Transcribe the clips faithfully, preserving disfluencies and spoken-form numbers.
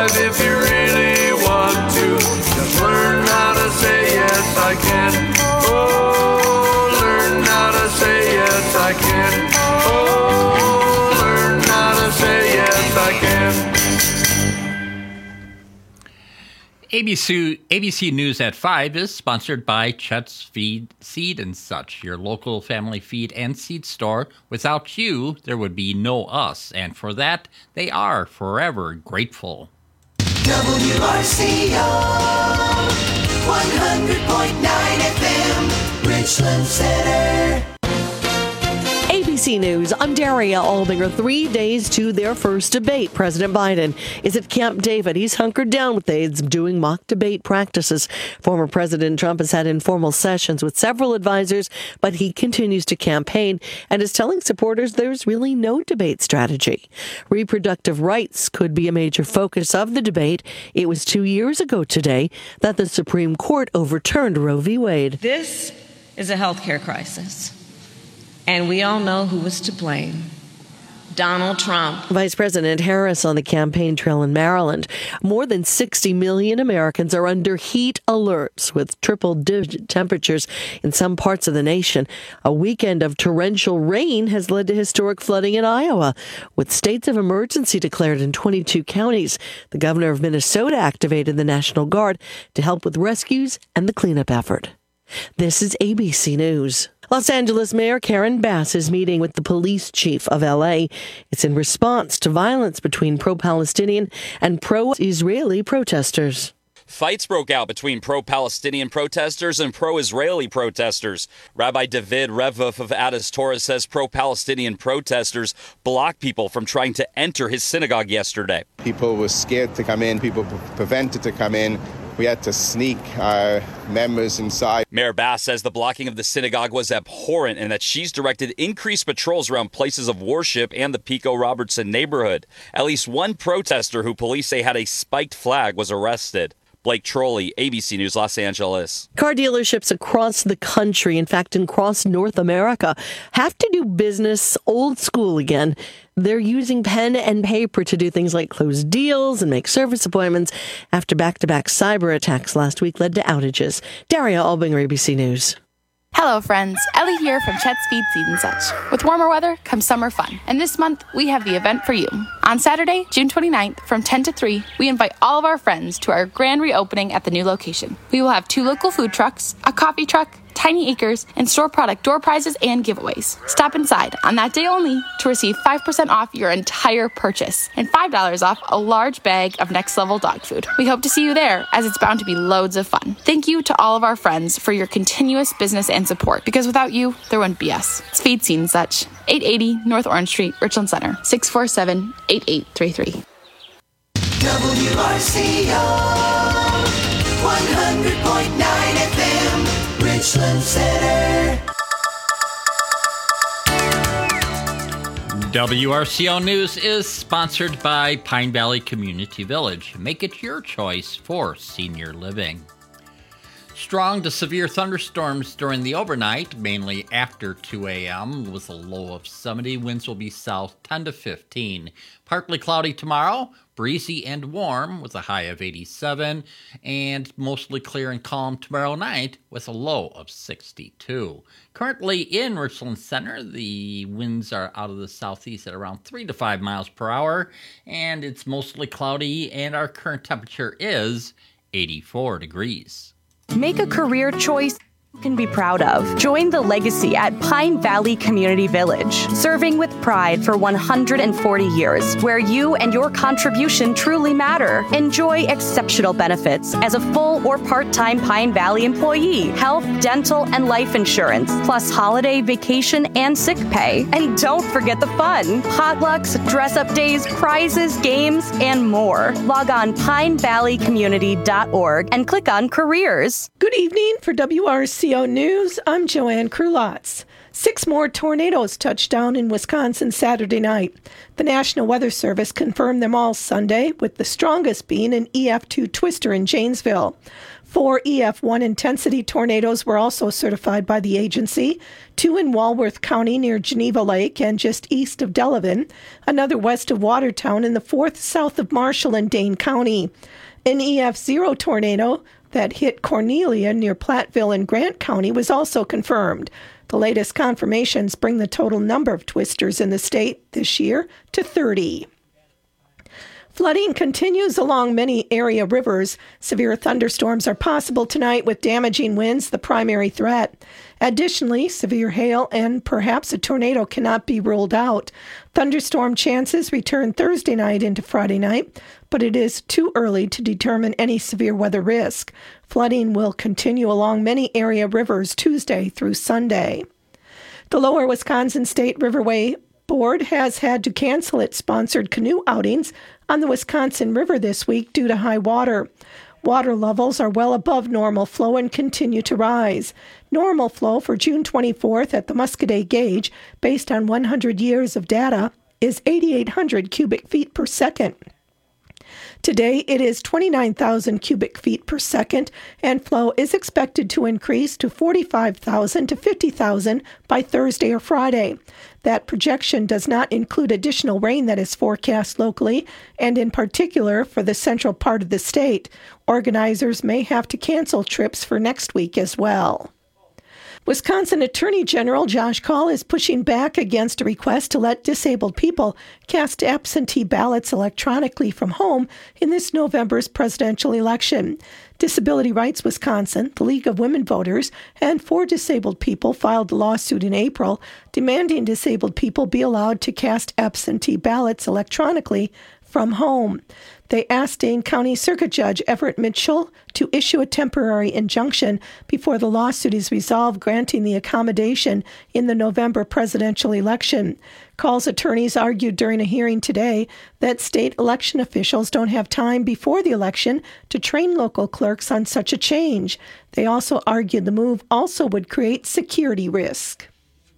drive if you really want to. Just learn how to say yes, I can. Oh, learn how to say yes, I can. Oh, learn how to say yes, I can. A B C, A B C News at five is sponsored by Chet's Feed, Seed and Such, your local family feed and seed store. Without you, there would be no us, and for that, they are forever grateful. W R C O, one hundred point nine F M, Richland Center. A B C News, I'm Daria Albinger. Three days to their first debate. President Biden is at Camp David. He's hunkered down with aides doing mock debate practices. Former President Trump has had informal sessions with several advisors, but he continues to campaign and is telling supporters there's really no debate strategy. Reproductive rights could be a major focus of the debate. It was two years ago today that the Supreme Court overturned Roe v. Wade. This is a healthcare crisis. And we all know who was to blame. Donald Trump. Vice President Harris on the campaign trail in Maryland. More than sixty million Americans are under heat alerts with triple-digit temperatures in some parts of the nation. A weekend of torrential rain has led to historic flooding in Iowa, with states of emergency declared in twenty-two counties. The governor of Minnesota activated the National Guard to help with rescues and the cleanup effort. This is A B C News. Los Angeles Mayor Karen Bass is meeting with the police chief of L A. It's in response to violence between pro-Palestinian and pro-Israeli protesters. Fights broke out between pro-Palestinian protesters and pro-Israeli protesters. Rabbi David Revuff of Adas Torah says pro-Palestinian protesters blocked people from trying to enter his synagogue yesterday. People were scared to come in. People were prevented to come in. We had to sneak our members inside. Mayor Bass says the blocking of the synagogue was abhorrent and that she's directed increased patrols around places of worship and the Pico Robertson neighborhood. At least one protester who police say had a spiked flag was arrested. Blake Trolley, A B C News, Los Angeles. Car dealerships across the country, in fact, across North America, have to do business old school again. They're using pen and paper to do things like close deals and make service appointments after back-to-back cyber attacks last week led to outages. Daria Albinger, A B C News. Hello, friends. Ellie here from Chet's Feed, Seed and Such. With warmer weather comes summer fun, and this month we have the event for you. On Saturday, June twenty-ninth, from ten to three, we invite all of our friends to our grand reopening at the new location. We will have two local food trucks, a coffee truck, Tiny Acres, and store product door prizes and giveaways. Stop inside on that day only to receive five percent off your entire purchase and five dollars off a large bag of Next Level dog food. We hope to see you there, as it's bound to be loads of fun. Thank you to all of our friends for your continuous business and support, because without you, there wouldn't be us. It's Feed, Seed and Such, eight eighty North Orange Street, Richland Center, six four seven, eight eight three three. W R C O, one hundred point nine F M. Richland Center. W R C O News is sponsored by Pine Valley Community Village. Make it your choice for senior living. Strong to severe thunderstorms during the overnight, mainly after two a.m. with a low of seventy. Winds will be south ten to fifteen. Partly cloudy tomorrow, breezy and warm with a high of eighty-seven, and mostly clear and calm tomorrow night with a low of sixty-two. Currently in Richland Center, the winds are out of the southeast at around three to five miles per hour, and it's mostly cloudy, and our current temperature is eighty-four degrees. Make a career choice you can be proud of. Join the legacy at Pine Valley Community Village, serving with pride for one hundred forty years, where you and your contribution truly matter. Enjoy exceptional benefits as a full or part-time Pine Valley employee, health, dental, and life insurance, plus holiday, vacation, and sick pay. And don't forget the fun. Potlucks, dress-up days, prizes, games, and more. Log on pine valley community dot org and click on careers. Good evening for W R C O News. I'm Joanne Krulotz. Six more tornadoes touched down in Wisconsin Saturday night. The National Weather Service confirmed them all Sunday, with the strongest being an E F two twister in Janesville. Four E F one intensity tornadoes were also certified by the agency, two in Walworth County near Geneva Lake and just east of Delavan, another west of Watertown, and the fourth south of Marshall and Dane County. An E F zero tornado that hit Cornelia near Platteville in Grant County was also confirmed. The latest confirmations bring the total number of twisters in the state this year to thirty. Flooding continues along many area rivers. Severe thunderstorms are possible tonight with damaging winds the primary threat. Additionally, severe hail and perhaps a tornado cannot be ruled out. Thunderstorm chances return Thursday night into Friday night, but it is too early to determine any severe weather risk. Flooding will continue along many area rivers Tuesday through Sunday. The Lower Wisconsin State Riverway Board has had to cancel its sponsored canoe outings on the Wisconsin River this week due to high water. Water levels are well above normal flow and continue to rise. Normal flow for June twenty-fourth at the Muscadet gauge, based on one hundred years of data, is eighty-eight hundred cubic feet per second. Today, it is twenty-nine thousand cubic feet per second, and flow is expected to increase to forty-five thousand to fifty thousand by Thursday or Friday. That projection does not include additional rain that is forecast locally, and in particular for the central part of the state. Organizers may have to cancel trips for next week as well. Wisconsin Attorney General Josh Kaul is pushing back against a request to let disabled people cast absentee ballots electronically from home in this November's presidential election. Disability Rights Wisconsin, the League of Women Voters, and four disabled people filed a lawsuit in April demanding disabled people be allowed to cast absentee ballots electronically from home. They asked Dane County Circuit Judge Everett Mitchell to issue a temporary injunction before the lawsuit is resolved, granting the accommodation in the November presidential election. Kaul's attorneys argued during a hearing today that state election officials don't have time before the election to train local clerks on such a change. They also argued the move also would create security risk.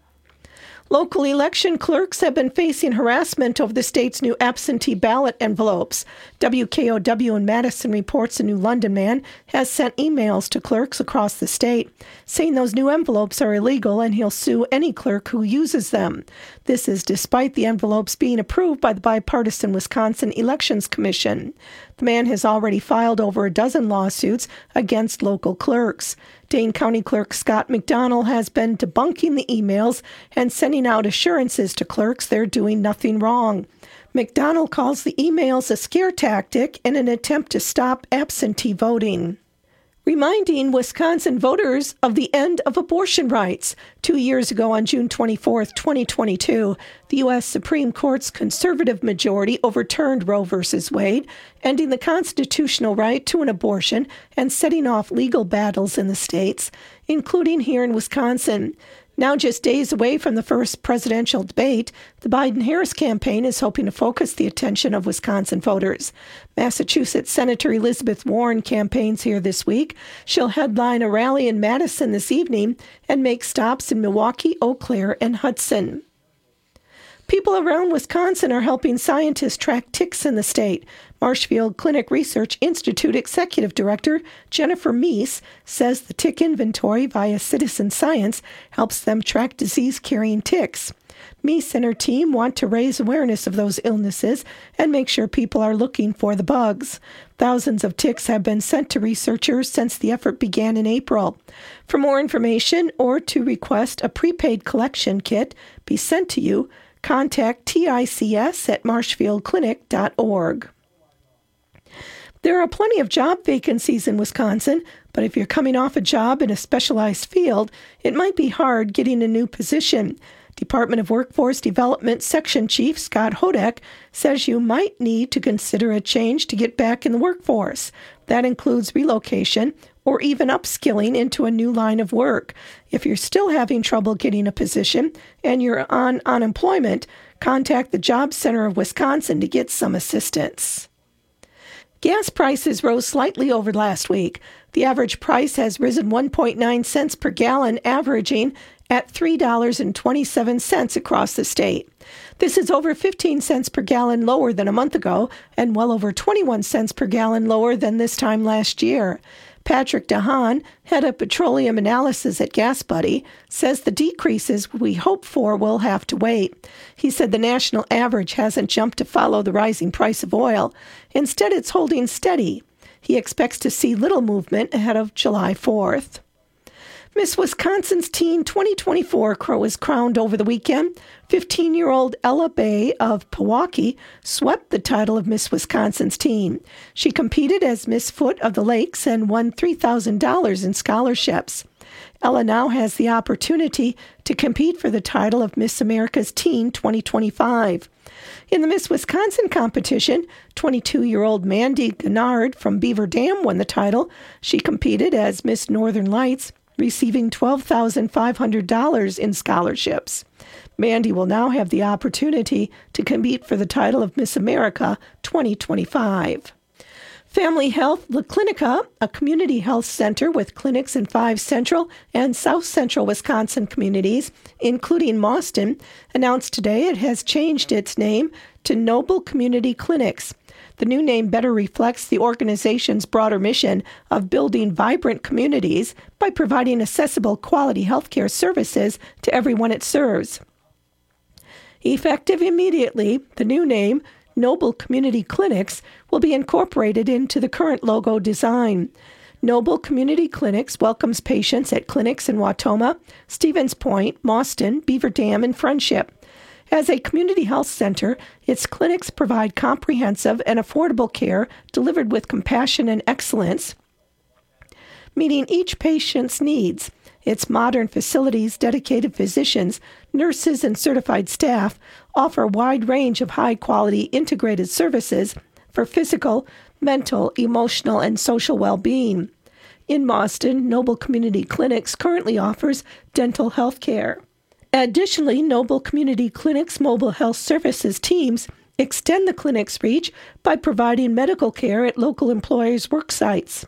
Local election clerks have been facing harassment over the state's new absentee ballot envelopes. W K O W in Madison reports a New London man has sent emails to clerks across the state saying those new envelopes are illegal and he'll sue any clerk who uses them. This is despite the envelopes being approved by the bipartisan Wisconsin Elections Commission. The man has already filed over a dozen lawsuits against local clerks. Dane County Clerk Scott McDonald has been debunking the emails and sending out assurances to clerks they're doing nothing wrong. McDonald calls the emails a scare tactic in an attempt to stop absentee voting. Reminding Wisconsin voters of the end of abortion rights. Two years ago on June twenty-fourth, twenty twenty-two, the U S Supreme Court's conservative majority overturned Roe v. Wade, ending the constitutional right to an abortion and setting off legal battles in the states, including here in Wisconsin. Now just days away from the first presidential debate, the Biden-Harris campaign is hoping to focus the attention of Wisconsin voters. Massachusetts Senator Elizabeth Warren campaigns here this week. She'll headline a rally in Madison this evening and make stops in Milwaukee, Eau Claire, and Hudson. People around Wisconsin are helping scientists track ticks in the state. Marshfield Clinic Research Institute Executive Director Jennifer Meese says the tick inventory via citizen science helps them track disease-carrying ticks. Meese and her team want to raise awareness of those illnesses and make sure people are looking for the bugs. Thousands of ticks have been sent to researchers since the effort began in April. For more information or to request a prepaid collection kit be sent to you, contact T I C S at marshfield clinic dot org. There are plenty of job vacancies in Wisconsin, but if you're coming off a job in a specialized field, it might be hard getting a new position. Department of Workforce Development Section Chief Scott Hodek says you might need to consider a change to get back in the workforce. That includes relocation or even upskilling into a new line of work. If you're still having trouble getting a position and you're on unemployment, contact the Job Center of Wisconsin to get some assistance. Gas prices rose slightly over last week. The average price has risen one point nine cents per gallon, averaging at three dollars and twenty-seven cents across the state. This is over fifteen cents per gallon lower than a month ago and well over twenty-one cents per gallon lower than this time last year. Patrick DeHaan, head of petroleum analysis at GasBuddy, says the decreases we hope for will have to wait. He said the national average hasn't jumped to follow the rising price of oil. Instead, it's holding steady. He expects to see little movement ahead of July fourth. Miss Wisconsin's Teen twenty twenty-four was crowned over the weekend. fifteen-year-old Ella Bay of Pewaukee swept the title of Miss Wisconsin's Teen. She competed as Miss Foot of the Lakes and won three thousand dollars in scholarships. Ella now has the opportunity to compete for the title of Miss America's Teen twenty twenty-five. In the Miss Wisconsin competition, twenty-two-year-old Mandy Gennard from Beaver Dam won the title. She competed as Miss Northern Lights, receiving twelve thousand five hundred dollars in scholarships. Mandy will now have the opportunity to compete for the title of Miss America twenty twenty-five. Family Health La Clinica, a community health center with clinics in five central and south central Wisconsin communities, including Mauston, announced today it has changed its name to Noble Community Clinics. The new name better reflects the organization's broader mission of building vibrant communities by providing accessible quality healthcare services to everyone it serves. Effective immediately, the new name, Noble Community Clinics, will be incorporated into the current logo design. Noble Community Clinics welcomes patients at clinics in Wautoma, Stevens Point, Mauston, Beaver Dam, and Friendship. As a community health center, its clinics provide comprehensive and affordable care delivered with compassion and excellence, meeting each patient's needs. Its modern facilities, dedicated physicians, nurses, and certified staff offer a wide range of high-quality integrated services for physical, mental, emotional, and social well-being. In Mauston, Noble Community Clinics currently offers dental health care. Additionally, Noble Community Clinics mobile health services teams extend the clinic's reach by providing medical care at local employers' work sites,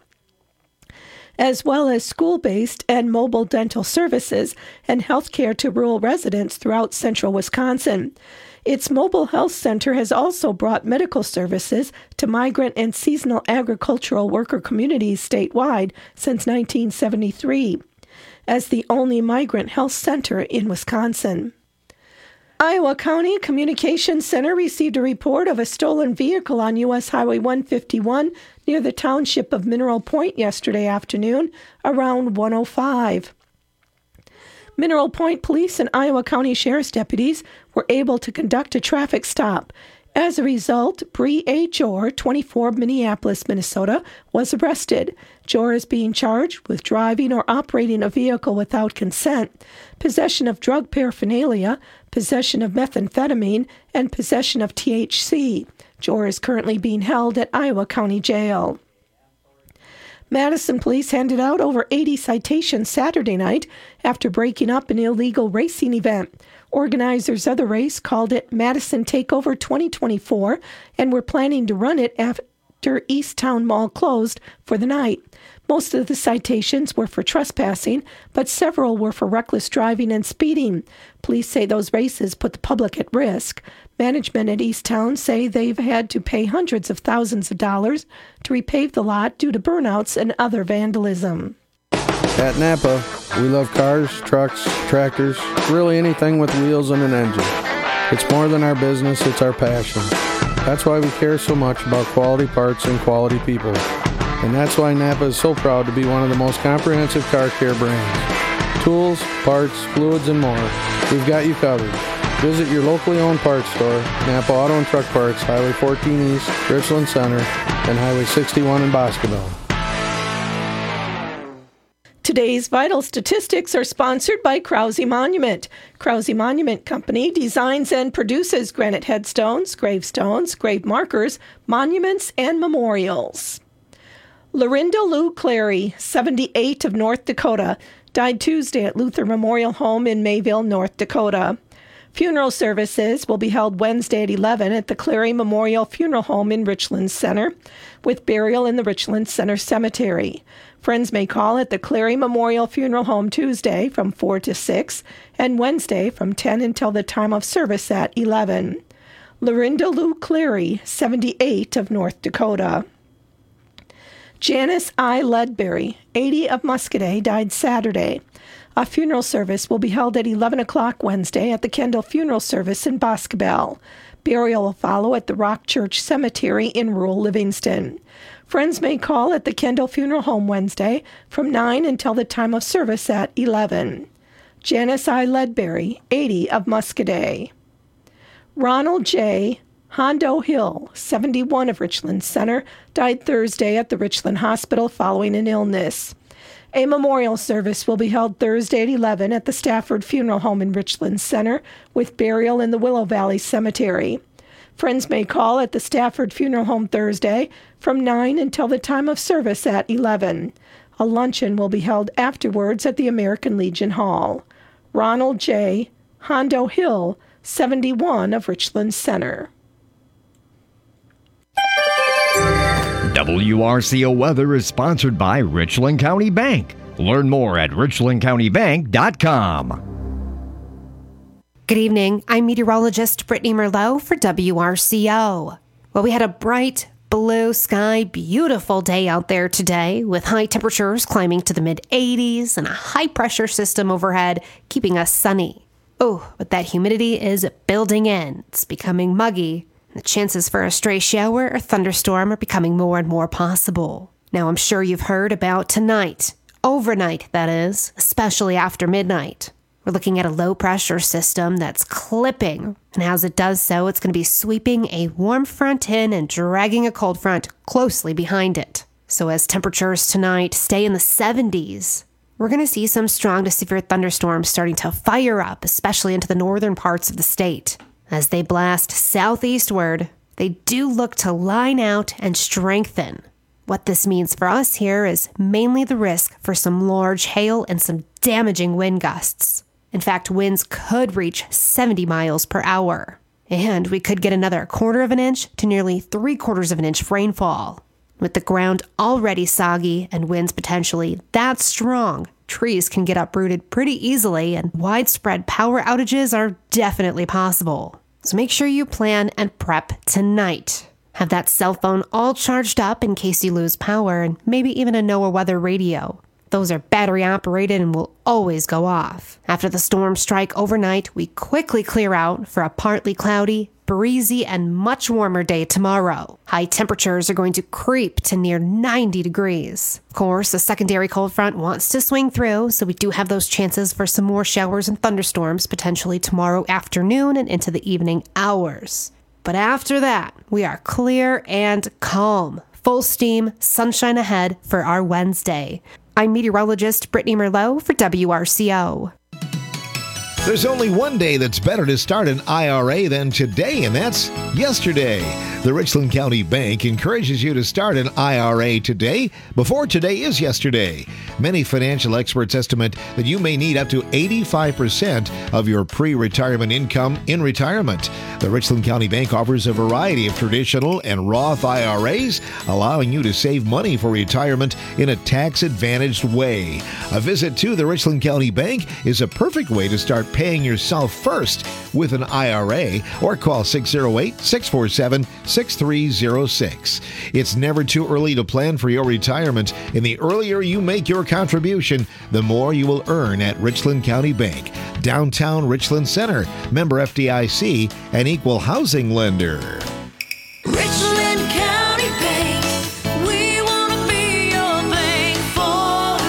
as well as school-based and mobile dental services and health care to rural residents throughout central Wisconsin. Its mobile health center has also brought medical services to migrant and seasonal agricultural worker communities statewide since nineteen seventy-three. As the only migrant health center in Wisconsin. Iowa County Communications Center received a report of a stolen vehicle on U S Highway one fifty-one near the township of Mineral Point yesterday afternoon around one oh five. Mineral Point Police and Iowa County Sheriff's deputies were able to conduct a traffic stop. As a result, Bree A. Jor, twenty-four, Minneapolis, Minnesota, was arrested. Jor is being charged with driving or operating a vehicle without consent, possession of drug paraphernalia, possession of methamphetamine, and possession of T H C. Jor is currently being held at Iowa County Jail. Madison police handed out over eighty citations Saturday night after breaking up an illegal racing event. Organizers of the race called it Madison Takeover twenty twenty-four and were planning to run it after Easttown Mall closed for the night. Most of the citations were for trespassing, but several were for reckless driving and speeding. Police say those races put the public at risk. Management at Easttown say they've had to pay hundreds of thousands of dollars to repave the lot due to burnouts and other vandalism. At Napa, we love cars, trucks, tractors, really anything with wheels and an engine. It's more than our business, it's our passion. That's why we care so much about quality parts and quality people. And that's why Napa is so proud to be one of the most comprehensive car care brands. Tools, parts, fluids, and more. We've got you covered. Visit your locally owned parts store, Napa Auto and Truck Parts, Highway fourteen East, Richland Center, and Highway sixty-one in Boscoville. Today's vital statistics are sponsored by Krause Monument. Krause Monument Company designs and produces granite headstones, gravestones, grave markers, monuments, and memorials. Lorinda Lou Clary, seventy-eight, of North Dakota, died Tuesday at Luther Memorial Home in Mayville, North Dakota. Funeral services will be held Wednesday at eleven at the Clary Memorial Funeral Home in Richland Center, with burial in the Richland Center Cemetery. Friends may call at the Clary Memorial Funeral Home Tuesday from four to six and Wednesday from ten until the time of service at eleven. Lorinda Lou Clary, seventy-eight, of North Dakota. Janice I. Ledbury, eighty, of Muscoda, died Saturday. A funeral service will be held at eleven o'clock Wednesday at the Kendall Funeral Service in Boscobel. Burial will follow at the Rock Church Cemetery in rural Livingston. Friends may call at the Kendall Funeral Home Wednesday from nine until the time of service at eleven. Janice I. Ledbury, eighty, of Muscoda. Ronald J. Hondo Hill, seventy-one, of Richland Center, died Thursday at the Richland Hospital following an illness. A memorial service will be held Thursday at eleven at the Stafford Funeral Home in Richland Center, with burial in the Willow Valley Cemetery. Friends may call at the Stafford Funeral Home Thursday from nine until the time of service at eleven. A luncheon will be held afterwards at the American Legion Hall. Ronald J. Hondo Hill, seventy-one, of Richland Center. W R C O Weather is sponsored by Richland County Bank. Learn more at richland county bank dot com. Good evening. I'm meteorologist Brittany Merlot for W R C O. Well, we had a bright, blue sky, beautiful day out there today with high temperatures climbing to the mid eighties and a high-pressure system overhead keeping us sunny. Oh, but that humidity is building in. It's becoming muggy. The chances for a stray shower or thunderstorm are becoming more and more possible. Now, I'm sure you've heard about tonight. Overnight, that is, especially after midnight. We're looking at a low-pressure system that's clipping, and as it does so, it's going to be sweeping a warm front in and dragging a cold front closely behind it. So as temperatures tonight stay in the seventies, we're going to see some strong to severe thunderstorms starting to fire up, especially into the northern parts of the state. As they blast southeastward, they do look to line out and strengthen. What this means for us here is mainly the risk for some large hail and some damaging wind gusts. In fact, winds could reach seventy miles per hour. And we could get another quarter of an inch to nearly three quarters of an inch of rainfall. With the ground already soggy and winds potentially that strong, trees can get uprooted pretty easily and widespread power outages are definitely possible. So make sure you plan and prep tonight. Have that cell phone all charged up in case you lose power and maybe even a NOAA weather radio. Those are battery operated and will always go off. After the storm strike overnight, we quickly clear out for a partly cloudy, breezy, and much warmer day tomorrow. High temperatures are going to creep to near ninety degrees. Of course, a secondary cold front wants to swing through, so we do have those chances for some more showers and thunderstorms potentially tomorrow afternoon and into the evening hours. But after that, we are clear and calm. Full steam, sunshine ahead for our Wednesday. I'm meteorologist Brittany Merlot for W R C O. There's only one day that's better to start an I R A than today, and that's yesterday. The Richland County Bank encourages you to start an I R A today before today is yesterday. Many financial experts estimate that you may need up to eighty-five percent of your pre-retirement income in retirement. The Richland County Bank offers a variety of traditional and Roth I R As, allowing you to save money for retirement in a tax-advantaged way. A visit to the Richland County Bank is a perfect way to start paying yourself first with an I R A, or call six oh eight, six four seven, six three oh six. It's never too early to plan for your retirement, and the earlier you make your contribution, the more you will earn at Richland County Bank, downtown Richland Center, member F D I C, and equal housing lender. Richland County Bank, we want to be your bank for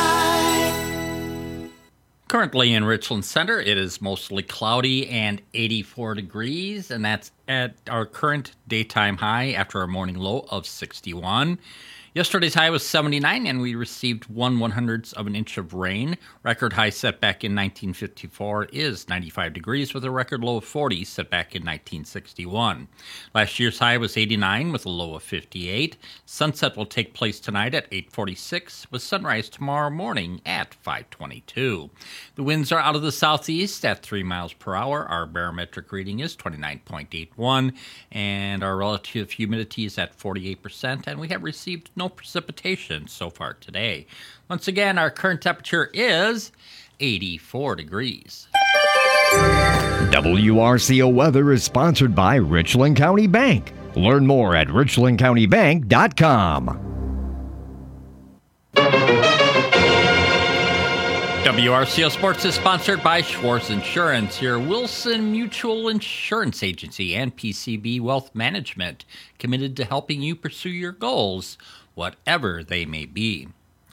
life. Currently in Richland Center, it is mostly cloudy and eighty-four degrees, and that's at our current daytime high after our morning low of sixty-one. Yesterday's high was seventy-nine, and we received one one hundredth of an inch of rain. Record high set back in nineteen fifty-four is ninety-five degrees, with a record low of forty set back in nineteen sixty-one. Last year's high was eighty-nine, with a low of fifty-eight. Sunset will take place tonight at eight forty-six, with sunrise tomorrow morning at five twenty-two. The winds are out of the southeast at three miles per hour. Our barometric reading is twenty-nine point eight one, and our relative humidity is at forty-eight percent, and we have received no precipitation so far today. Once again, our current temperature is eighty-four degrees. W R C O weather is sponsored by Richland County Bank. Learn more at richland county bank dot com. W R C O Sports is sponsored by Schwartz Insurance, your Wilson Mutual Insurance Agency, and P C B Wealth Management, committed to helping you pursue your goals, whatever they may be.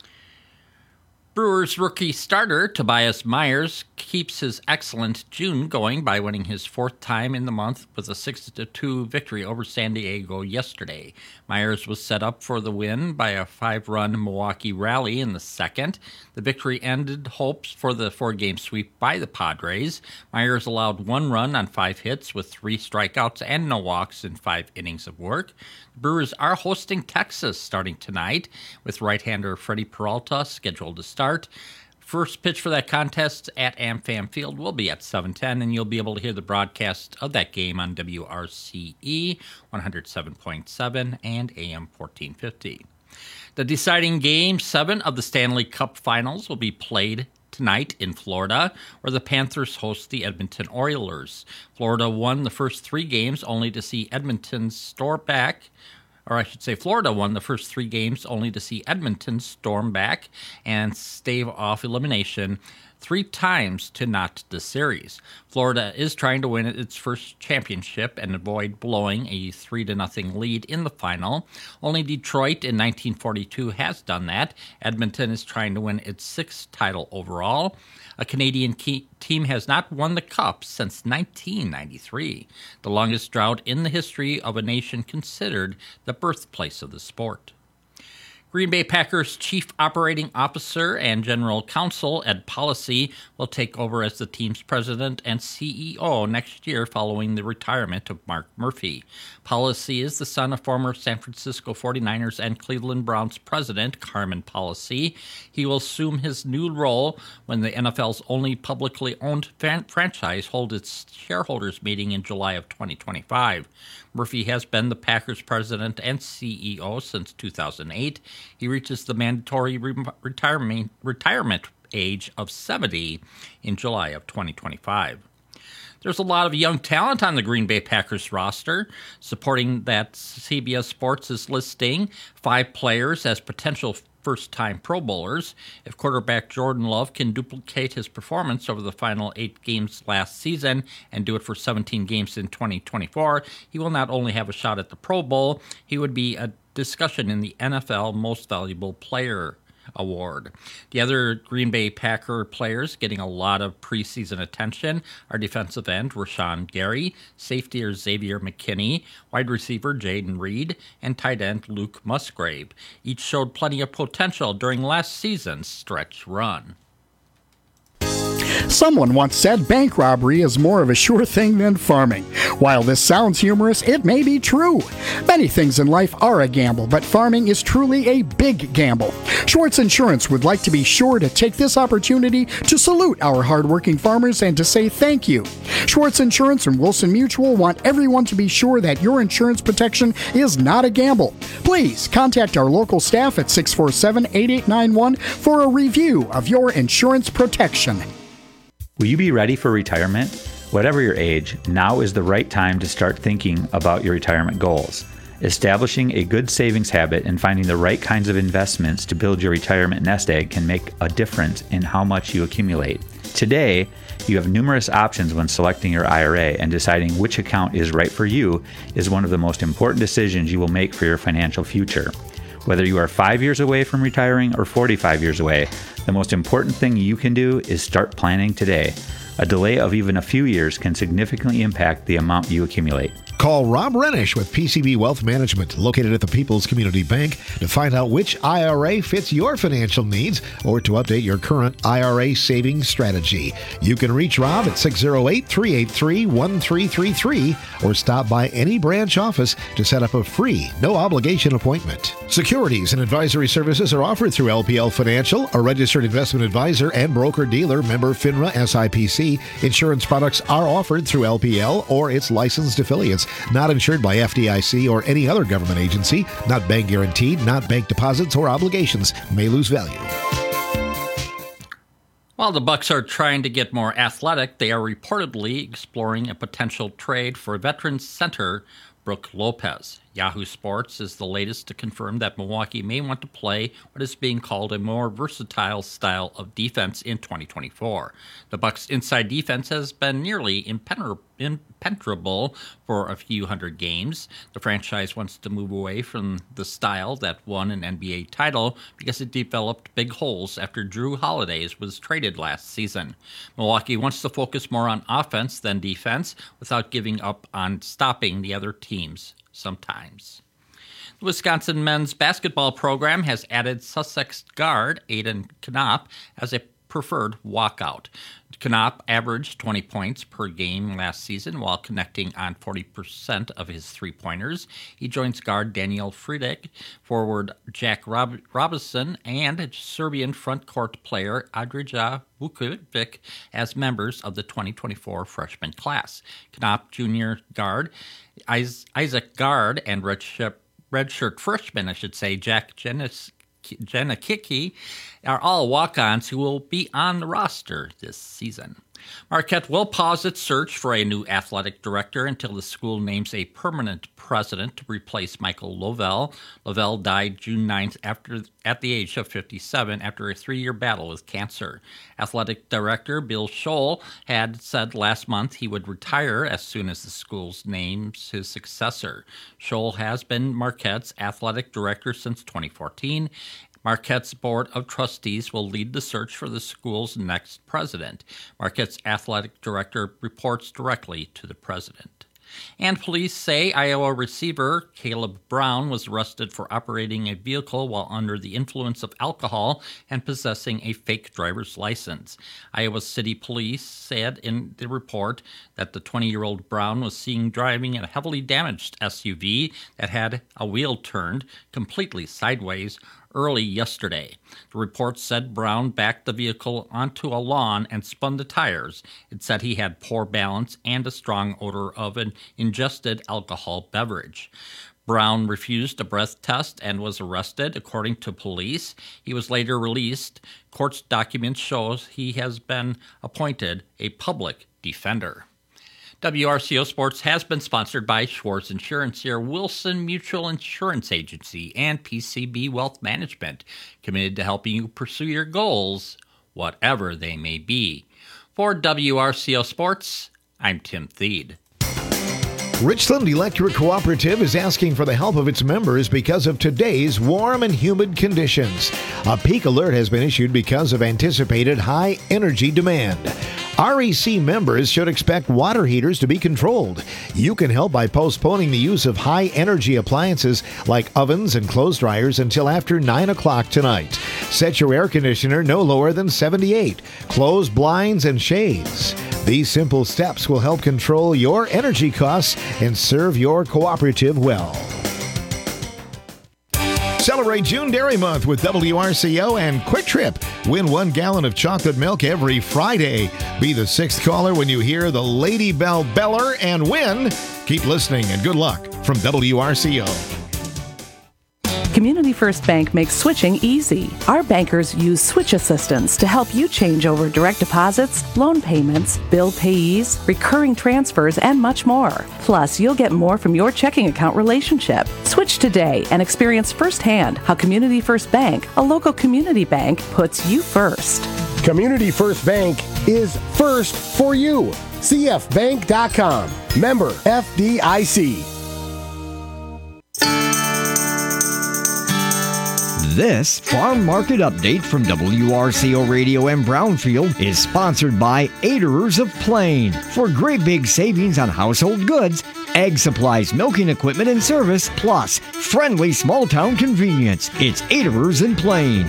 Brewers rookie starter Tobias Myers keeps his excellent June going by winning his fourth time in the month with a six to two victory over San Diego yesterday. Myers was set up for the win by a five-run Milwaukee rally in the second. The victory ended hopes for the four-game sweep by the Padres. Myers allowed one run on five hits with three strikeouts and no walks in five innings of work. The Brewers are hosting Texas starting tonight, with right-hander Freddie Peralta scheduled to start. First pitch for that contest at AmFam Field will be at seven ten, and you'll be able to hear the broadcast of that game on W R C E one oh seven point seven and A M fourteen fifty. The deciding Game seven of the Stanley Cup Finals will be played tonight in Florida, where the Panthers host the Edmonton Oilers. Florida won the first three games only to see Edmonton storm back, or I should say Florida won the first three games only to see Edmonton storm back and stave off elimination three times to knot the series. Florida is trying to win its first championship and avoid blowing a three to nothing lead in the final. Only Detroit in nineteen forty-two has done that. Edmonton is trying to win its sixth title overall. A Canadian key team has not won the Cup since nineteen ninety-three, the longest drought in the history of a nation considered the birthplace of the sport. Green Bay Packers Chief Operating Officer and General Counsel Ed Policy will take over as the team's president and C E O next year following the retirement of Mark Murphy. Policy is the son of former San Francisco forty-niners and Cleveland Browns president Carmen Policy. He will assume his new role when the N F L's only publicly owned fan- franchise holds its shareholders meeting in July of twenty twenty-five. Murphy has been the Packers president and C E O since two thousand eight. He reaches the mandatory re- retirement, retirement age of seventy in July of twenty twenty-five. There's a lot of young talent on the Green Bay Packers roster. Supporting that, C B S Sports is listing five players as potential first-time Pro Bowlers. If quarterback Jordan Love can duplicate his performance over the final eight games last season and do it for seventeen games in twenty twenty-four, he will not only have a shot at the Pro Bowl, he would be a discussion in the N F L Most Valuable Player award. The other Green Bay Packer players getting a lot of preseason attention are defensive end Rashawn Gary, safety Xavier McKinney, wide receiver Jaden Reed, and tight end Luke Musgrave. Each showed plenty of potential during last season's stretch run. Someone once said bank robbery is more of a sure thing than farming. While this sounds humorous, it may be true. Many things in life are a gamble, but farming is truly a big gamble. Schwartz Insurance would like to be sure to take this opportunity to salute our hardworking farmers and to say thank you. Schwartz Insurance and Wilson Mutual want everyone to be sure that your insurance protection is not a gamble. Please contact our local staff at six four seven, eight eight nine one for a review of your insurance protection. Will you be ready for retirement? Whatever your age, now is the right time to start thinking about your retirement goals. Establishing a good savings habit and finding the right kinds of investments to build your retirement nest egg can make a difference in how much you accumulate. Today, you have numerous options when selecting your I R A, and deciding which account is right for you is one of the most important decisions you will make for your financial future. Whether you are five years away from retiring or forty-five years away, the most important thing you can do is start planning today. A delay of even a few years can significantly impact the amount you accumulate. Call Rob Renish with P C B Wealth Management, located at the People's Community Bank, to find out which I R A fits your financial needs or to update your current I R A savings strategy. You can reach Rob at six oh eight, three eight three, one three three three or stop by any branch office to set up a free, no-obligation appointment. Securities and advisory services are offered through L P L Financial, a registered investment advisor and broker-dealer, member FINRA S I P C. Insurance products are offered through L P L or its licensed affiliates, not insured by F D I C or any other government agency, not bank guaranteed, not bank deposits or obligations, may lose value. While the Bucks are trying to get more athletic, they are reportedly exploring a potential trade for veteran center Brooke Lopez. Yahoo Sports is the latest to confirm that Milwaukee may want to play what is being called a more versatile style of defense in twenty twenty-four. The Bucks' inside defense has been nearly impenetrable impenetrable for a few hundred games. The franchise wants to move away from the style that won an N B A title because it developed big holes after Drew Holiday was traded last season. Milwaukee wants to focus more on offense than defense without giving up on stopping the other teams sometimes. The Wisconsin men's basketball program has added Sussex guard Aiden Knopp as a preferred walkout. Knopp averaged twenty points per game last season while connecting on forty percent of his three-pointers. He joins guard Daniel Friedrich, forward Jack Rob- Robinson, and Serbian front court player Adrija Vukovic as members of the twenty twenty-four freshman class. Knopp junior guard Isaac Guard and redshirt, redshirt freshman, I should say, Jack Jenis Jenna Kiki are all walk-ons who will be on the roster this season. Marquette will pause its search for a new athletic director until the school names a permanent president to replace Michael Lovell. Lovell died June ninth after, at the age of fifty-seven after a three-year battle with cancer. Athletic director Bill Scholl had said last month he would retire as soon as the school names his successor. Scholl has been Marquette's athletic director since twenty fourteen. Marquette's Board of Trustees will lead the search for the school's next president. Marquette's athletic director reports directly to the president. And police say Iowa receiver Caleb Brown was arrested for operating a vehicle while under the influence of alcohol and possessing a fake driver's license. Iowa City Police said in the report that the twenty-year-old Brown was seen driving a heavily damaged S U V that had a wheel turned completely sideways early yesterday. The report said Brown backed the vehicle onto a lawn and spun the tires. It said he had poor balance and a strong odor of an ingested alcohol beverage. Brown refused a breath test and was arrested, according to police. He was later released. Court documents show he has been appointed a public defender. W R C O Sports has been sponsored by Schwartz Insurance, your Wilson Mutual Insurance Agency, and P C B Wealth Management, committed to helping you pursue your goals, whatever they may be. For W R C O Sports, I'm Tim Thede. Richland Electric Cooperative is asking for the help of its members because of today's warm and humid conditions. A peak alert has been issued because of anticipated high energy demand. R E C members should expect water heaters to be controlled. You can help by postponing the use of high-energy appliances like ovens and clothes dryers until after nine o'clock tonight. Set your air conditioner no lower than seventy-eight. Close blinds and shades. These simple steps will help control your energy costs and serve your cooperative well. Celebrate June Dairy Month with W R C O and Quick Trip. Win one gallon of chocolate milk every Friday. Be the sixth caller when you hear the Lady Bell Beller and win. Keep listening and good luck from W R C O. Community First Bank makes switching easy. Our bankers use switch assistance to help you change over direct deposits, loan payments, bill payees, recurring transfers, and much more. Plus, you'll get more from your checking account relationship. Switch today and experience firsthand how Community First Bank, a local community bank, puts you first. Community First Bank is first for you. C F bank dot com. Member F D I C. This Farm Market Update from W R C O Radio and Brownfield is sponsored by Aderers of Plain. For great big savings on household goods, Ag supplies, milking equipment, and service, plus friendly small-town convenience. It's Aderers in Plain.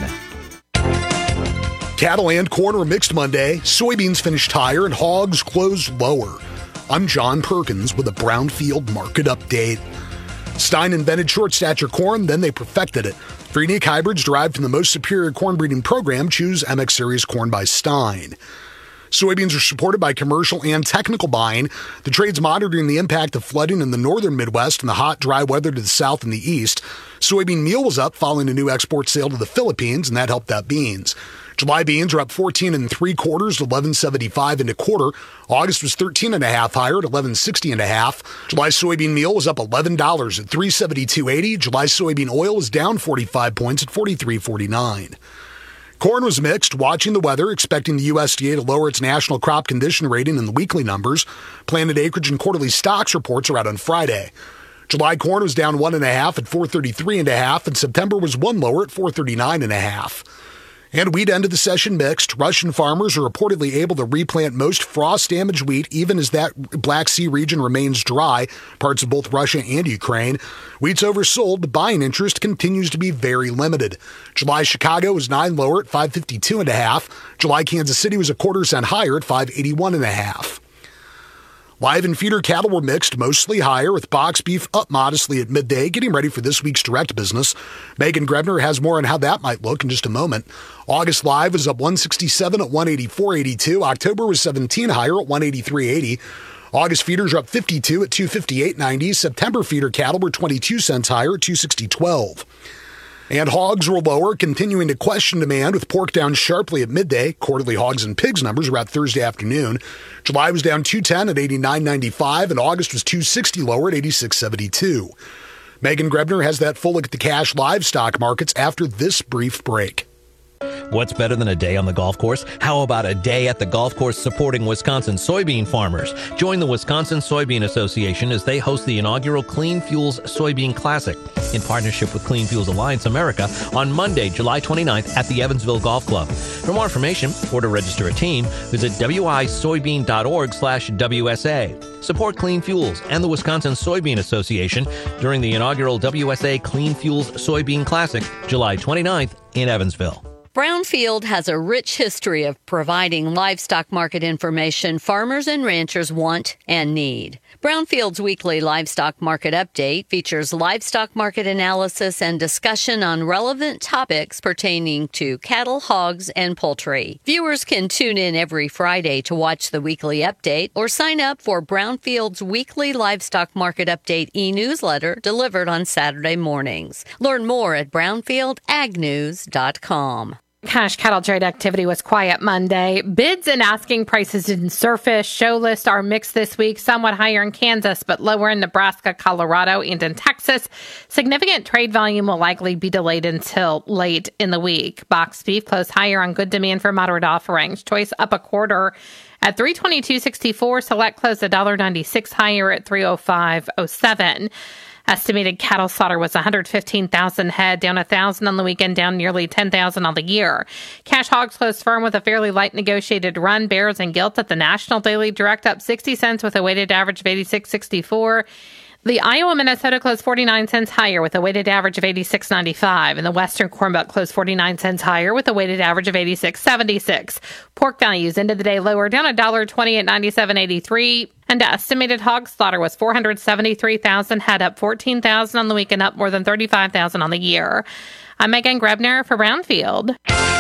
Cattle and corn were mixed Monday. Soybeans finished higher and hogs closed lower. I'm John Perkins with a Brownfield market update. Stein invented short stature corn, then they perfected it. For unique hybrids derived from the most superior corn breeding program, choose M X Series corn by Stein. Soybeans are supported by commercial and technical buying. The trade's monitoring the impact of flooding in the northern Midwest and the hot, dry weather to the south and the east. Soybean meal was up following a new export sale to the Philippines, and that helped out beans. July beans are up fourteen and three quarters to eleven seventy-five and a quarter. August was thirteen and a half higher at eleven sixty and a half. July soybean meal was up eleven dollars at three seventy-two eighty. July soybean oil is down forty-five points at forty-three forty-nine. Corn was mixed, watching the weather, expecting the U S D A to lower its national crop condition rating in the weekly numbers. Planted acreage and quarterly stocks reports are out on Friday. July corn was down one and a half at four thirty-three and a half, and September was one lower at four thirty-nine and a half. And wheat ended the session mixed. Russian farmers are reportedly able to replant most frost-damaged wheat, even as that Black Sea region remains dry, parts of both Russia and Ukraine. Wheat's oversold, but buying interest continues to be very limited. July Chicago was nine lower at five fifty-two and a half. July Kansas City was a quarter cent higher at five eighty-one and a half. Live and feeder cattle were mixed, mostly higher, with box beef up modestly at midday, getting ready for this week's direct business. Megan Grebner has more on how that might look in just a moment. August live was up one sixty-seven at one eighty-four eighty-two. October was seventeen higher at one eighty-three eighty. August feeders are up fifty-two at two fifty-eight ninety. September feeder cattle were twenty-two cents higher at two sixty twelve. And hogs were lower, continuing to question demand, with pork down sharply at midday. Quarterly hogs and pigs numbers were out Thursday afternoon. July was down two ten at eighty-nine ninety-five, and August was two sixty lower at eighty-six seventy-two. Megan Grebner has that full look at the cash livestock markets after this brief break. What's better than a day on the golf course? How about a day at the golf course supporting Wisconsin soybean farmers? Join the Wisconsin Soybean Association as they host the inaugural Clean Fuels Soybean Classic in partnership with Clean Fuels Alliance America on Monday, July twenty-ninth at the Evansville Golf Club. For more information or to register a team, visit wisoybean.org slash WSA. Support Clean Fuels and the Wisconsin Soybean Association during the inaugural W S A Clean Fuels Soybean Classic, July twenty-ninth in Evansville. Brownfield has a rich history of providing livestock market information farmers and ranchers want and need. Brownfield's weekly livestock market update features livestock market analysis and discussion on relevant topics pertaining to cattle, hogs, and poultry. Viewers can tune in every Friday to watch the weekly update or sign up for Brownfield's weekly livestock market update e-newsletter delivered on Saturday mornings. Learn more at brownfield ag news dot com. Cash cattle trade activity was quiet Monday. Bids and asking prices in surface show list are mixed this week, somewhat higher in Kansas, but lower in Nebraska, Colorado, and in Texas. Significant trade volume will likely be delayed until late in the week. Box beef closed higher on good demand for moderate offerings. Choice up a quarter at three twenty-two sixty-four. Select closed one dollar ninety-six higher at three oh five oh seven. Estimated cattle slaughter was one hundred fifteen thousand head, down one thousand on the weekend, down nearly ten thousand on the year. Cash hogs closed firm with a fairly light negotiated run. Bears and gilt at the National Daily Direct up sixty cents with a weighted average of eighty-six sixty-four. The Iowa Minnesota closed forty-nine cents higher with a weighted average of eighty-six ninety-five, and the Western Corn Belt closed forty-nine cents higher with a weighted average of eighty-six seventy-six. Pork values ended the day lower, down one dollar twenty at ninety-seven eighty-three, and estimated hog slaughter was four hundred seventy-three thousand head, up fourteen thousand on the week and up more than thirty-five thousand on the year. I'm Megan Grebner for Brownfield.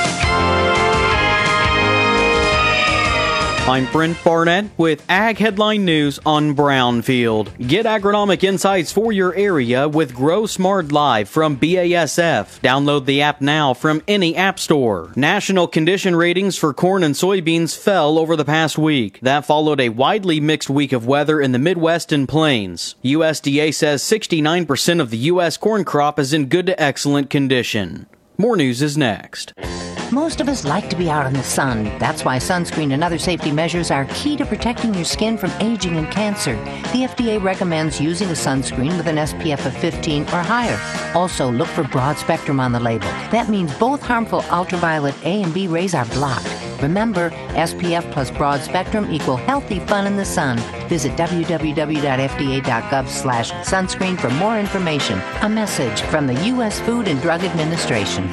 I'm Brent Barnett with Ag Headline News on Brownfield. Get agronomic insights for your area with Grow Smart Live from B A S F. Download the app now from any app store. National condition ratings for corn and soybeans fell over the past week. That followed a widely mixed week of weather in the Midwest and Plains. U S D A says sixty-nine percent of the U S corn crop is in good to excellent condition. More news is next. Most of us like to be out in the sun. That's why sunscreen and other safety measures are key to protecting your skin from aging and cancer. The F D A recommends using a sunscreen with an S P F of fifteen or higher. Also, look for broad spectrum on the label. That means both harmful ultraviolet A and B rays are blocked. Remember, S P F plus broad spectrum equal healthy fun in the sun. Visit w w w dot f d a dot gov slash sunscreen for more information. A message from the U S Food and Drug Administration.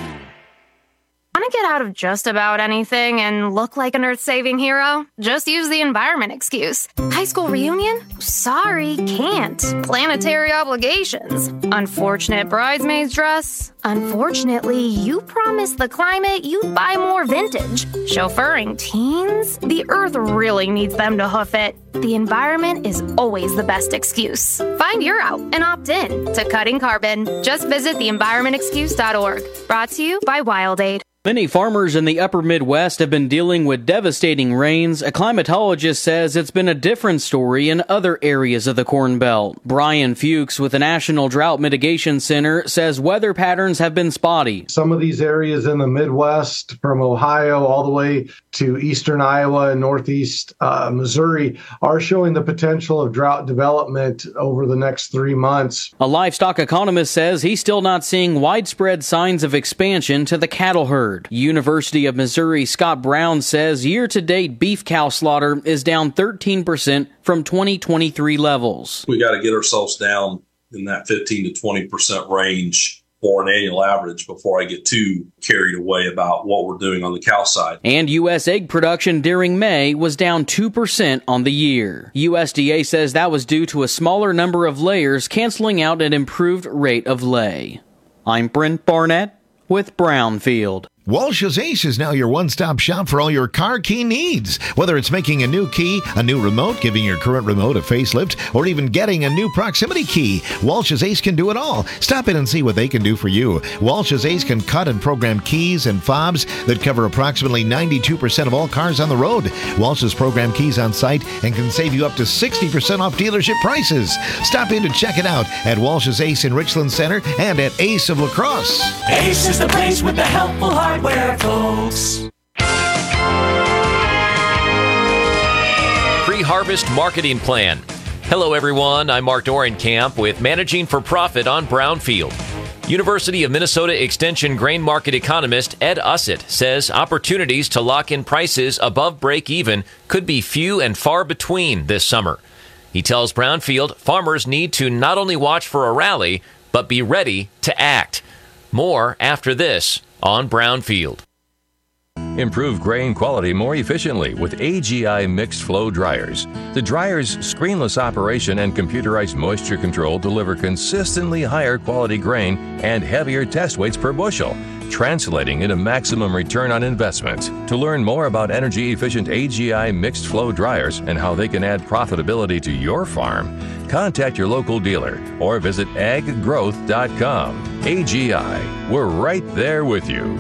Want to get out of just about anything and look like an earth-saving hero? Just use the environment excuse. High school reunion? Sorry, can't. Planetary obligations. Unfortunate bridesmaid's dress? Unfortunately, you promised the climate you'd buy more vintage. Chauffeuring teens? The earth really needs them to hoof it. The environment is always the best excuse. Find your out and opt in to Cutting Carbon. Just visit the environment excuse dot org. Brought to you by WildAid. Many farmers in the upper Midwest have been dealing with devastating rains. A climatologist says it's been a different story in other areas of the Corn Belt. Brian Fuchs with the National Drought Mitigation Center says weather patterns have been spotty. Some of these areas in the Midwest, from Ohio all the way to eastern Iowa and northeast uh, Missouri, are showing the potential of drought development over the next three months. A livestock economist says he's still not seeing widespread signs of expansion to the cattle herd. University of Missouri Scott Brown says year-to-date beef cow slaughter is down thirteen percent from twenty twenty-three levels. We got to get ourselves down in that fifteen to twenty percent range for an annual average before I get too carried away about what we're doing on the cow side. And U S egg production during May was down two percent on the year. U S D A says that was due to a smaller number of layers canceling out an improved rate of lay. I'm Brent Barnett with Brownfield. Walsh's Ace is now your one-stop shop for all your car key needs. Whether it's making a new key, a new remote, giving your current remote a facelift, or even getting a new proximity key, Walsh's Ace can do it all. Stop in and see what they can do for you. Walsh's Ace can cut and program keys and fobs that cover approximately ninety-two percent of all cars on the road. Walsh's program keys on site and can save you up to sixty percent off dealership prices. Stop in to check it out at Walsh's Ace in Richland Center and at Ace of La Crosse. Ace is the place with the helpful hardware, folks. Pre-harvest marketing plan. Hello, everyone. I'm Mark Dorenkamp with Managing for Profit on Brownfield. University of Minnesota Extension grain market economist Ed Ussett says opportunities to lock in prices above break-even could be few and far between this summer. He tells Brownfield farmers need to not only watch for a rally, but be ready to act. More after this on Brownfield. Improve grain quality more efficiently with A G I mixed flow dryers. The dryer's screenless operation and computerized moisture control deliver consistently higher quality grain and heavier test weights per bushel, translating into maximum return on investment. To learn more about energy efficient A G I mixed flow dryers and how they can add profitability to your farm, contact your local dealer or visit ag growth dot com. A G I, we're right there with you.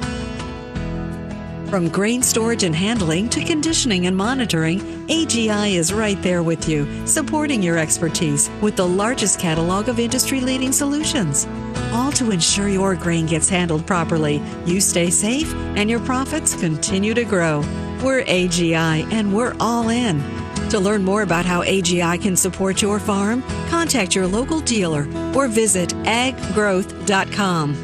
From grain storage and handling to conditioning and monitoring, A G I is right there with you, supporting your expertise with the largest catalog of industry-leading solutions. All to ensure your grain gets handled properly, you stay safe, and your profits continue to grow. We're A G I, and we're all in. To learn more about how A G I can support your farm, contact your local dealer or visit ag growth dot com.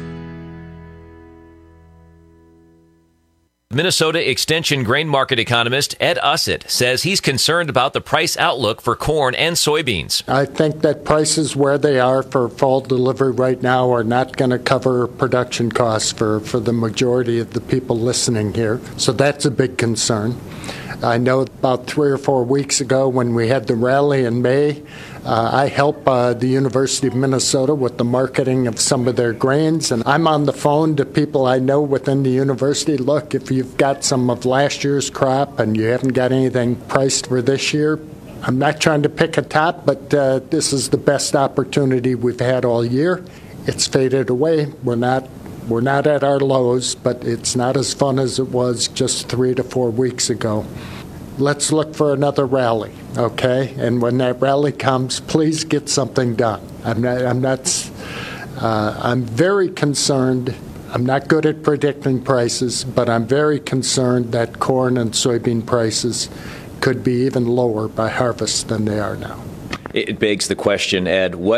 Minnesota Extension grain market economist Ed Ussett says he's concerned about the price outlook for corn and soybeans. I think that prices where they are for fall delivery right now are not going to cover production costs for, for the majority of the people listening here. So that's a big concern. I know about three or four weeks ago when we had the rally in May, uh, I helped uh, the University of Minnesota with the marketing of some of their grains, and I'm on the phone to people I know within the university. Look, if you've got some of last year's crop and you haven't got anything priced for this year, I'm not trying to pick a top, but uh, this is the best opportunity we've had all year. It's faded away. We're not We're not at our lows, but it's not as fun as it was just three to four weeks ago. Let's look for another rally, okay? And when that rally comes, please get something done. I'm not. I'm not. Uh, I'm very concerned. I'm not good at predicting prices, but I'm very concerned that corn and soybean prices could be even lower by harvest than they are now. It begs the question, Ed, what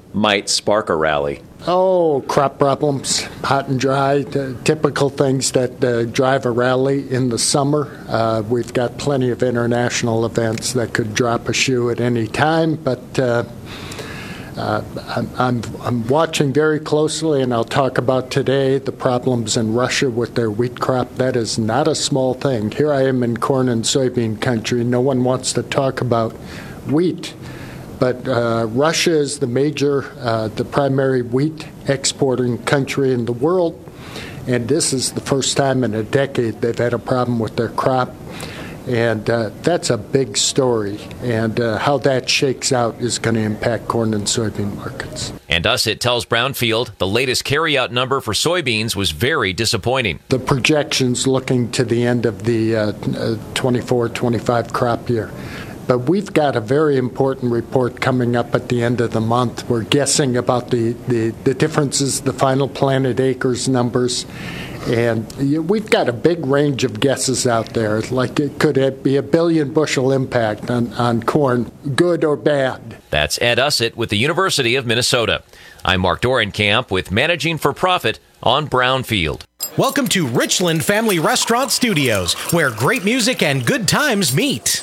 might spark a rally? Oh, crop problems, hot and dry, the typical things that uh, drive a rally in the summer. Uh, we've got plenty of international events that could drop a shoe at any time, but uh, uh, I'm, I'm, I'm watching very closely, and I'll talk about today the problems in Russia with their wheat crop. That is not a small thing. Here I am in corn and soybean country. No one wants to talk about wheat. But uh, Russia is the major, uh, the primary wheat exporting country in the world, and this is the first time in a decade they've had a problem with their crop, and uh, that's a big story, and uh, how that shakes out is going to impact corn and soybean markets. And Usset tells Brownfield the latest carryout number for soybeans was very disappointing. The projections looking to the end of the uh, twenty-four twenty-five crop year. But we've got a very important report coming up at the end of the month. We're guessing about the, the, the differences, the final planted acres numbers. And we've got a big range of guesses out there. Like it could be a billion bushel impact on, on corn, good or bad. That's Ed Usset with the University of Minnesota. I'm Mark Dorenkamp with Managing for Profit on Brownfield. Welcome to Richland Family Restaurant Studios, where great music and good times meet.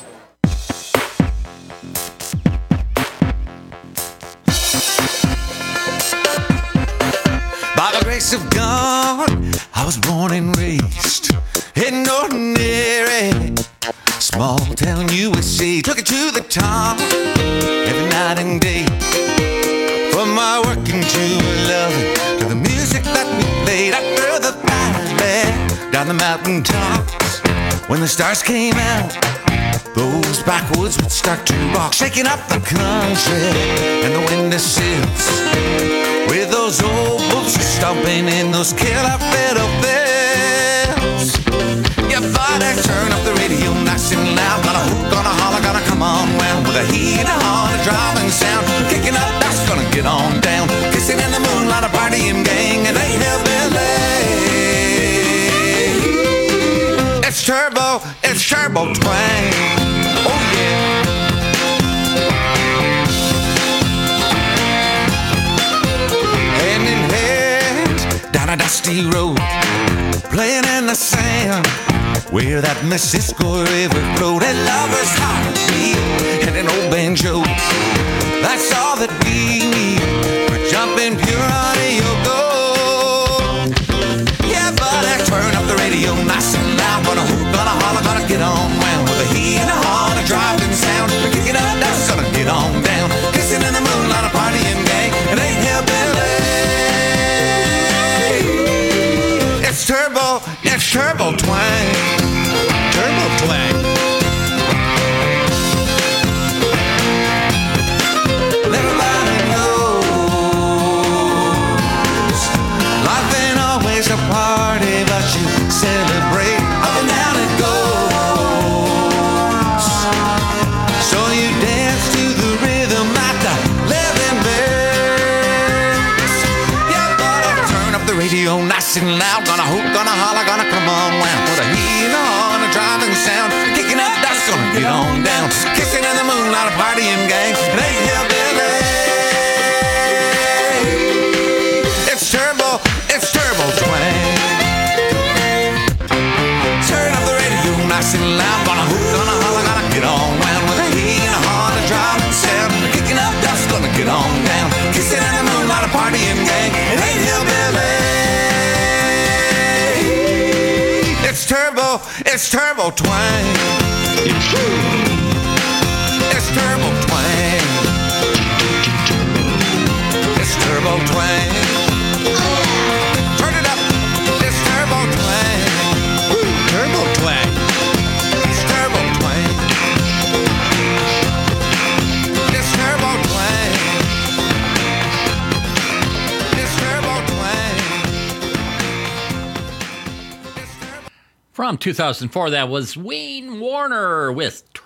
By the grace of God, I was born and raised in ordinary small town U S A. Took it to the top every night and day. From my working to loving to the music that we played after the fires back down the mountain tops. When the stars came out, those backwoods would start to rock, shaking up the country and the windowsills. With those old boots stomping in those killer fiddle bells. You better turn up the radio nice and loud. Gonna hoop, gonna holler, gonna come on round. With a heat on a driving sound. Kicking up, that's gonna get on down. Kissing in the moonlight, a partying gang. And ain't hillbilly. It's turbo, it's turbo twang. Oh yeah. Down a dusty road, playing in the sand, where that Mississippi River flowed. A lover's heartbeat and an old banjo. That's all that we need for jumping pure audio gold. Yeah, buddy, turn up the radio nice and loud. Gonna hoop, gonna holler, gonna get on round. With a heat and a horn, a driving sound. Kicking up, that's gonna get on down. Kissing in the moonlight, a partying gang. It ain't hillbilly. It's turbo, it's turbo twang. Turbo twang. Everybody knows life ain't always a party, but you celebrate. Up and down it goes. So you dance to the rhythm like the living bells. Yeah, buddy, turn up the radio nice and loud. Gonna hoop, gonna holler, gonna come on round. With a heat on a driving sound. Kicking up dust, gonna get on down. Kissing in the moonlight, a partying gang. It ain't hillbilly. It's turbo, it's turbo twang. Turn up the radio nice and loud. Gonna hoop, gonna holler, gonna get on round. With a heat on a driving sound. Kicking up dust, gonna get on down. Kissing in the moonlight, a partying gang. It ain't hillbilly. It's turbo, it's turbo twang. It's turbo twang. It's turbo twang. Turn it up. It's turbo twang. Woo, turbo twang. It's turbo twang. It's turbo twang. It's turbo twang. From two thousand four, that was Wayne Warner with